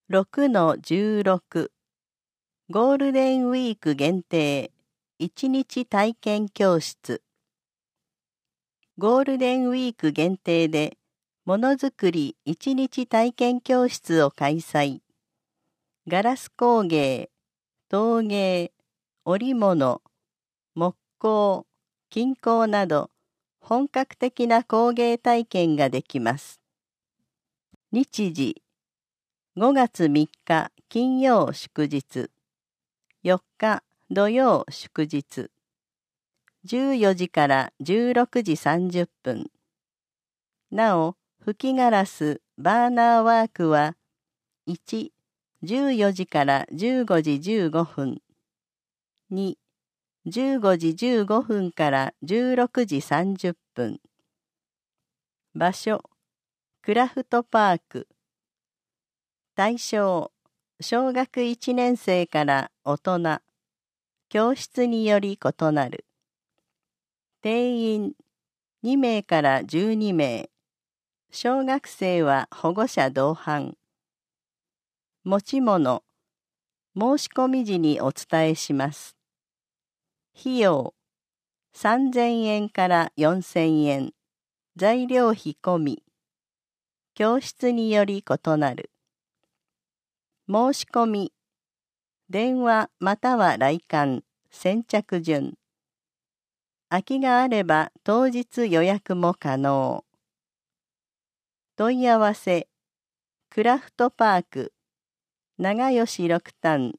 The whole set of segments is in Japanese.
6-16 ゴールデンウィーク限定1日体験教室。ゴールデンウィーク限定でものづくり1日体験教室を開催。ガラス工芸、陶芸、織物、木工、金工など本格的な工芸体験ができます。日時5月3日金曜祝日、4日土曜祝日、14時から16時30分。なお、吹きガラス、バーナーワークは1、14時から15時15分。2、15時15分から16時30分。場所、クラフトパーク。対象、小学1年生から大人。教室により異なる。定員、2名から12名。小学生は保護者同伴。持ち物、申し込み時にお伝えします。費用、3000円から4000円。材料費込み。教室により異なる。申し込み、電話または来館、先着順。空きがあれば当日予約も可能。問い合わせ、クラフトパーク、長吉六反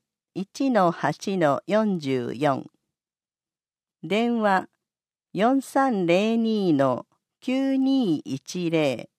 1-8-44。電話 4302-9210